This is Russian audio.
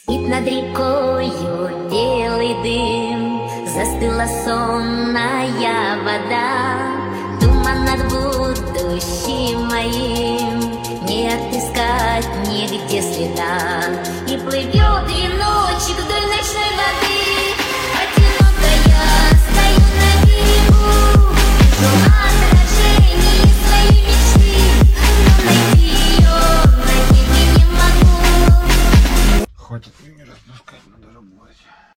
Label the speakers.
Speaker 1: Стоит над рекою белый дым, застыла сонная вода. Туман над будущим моим, не отыскать нигде следа. И плывет вино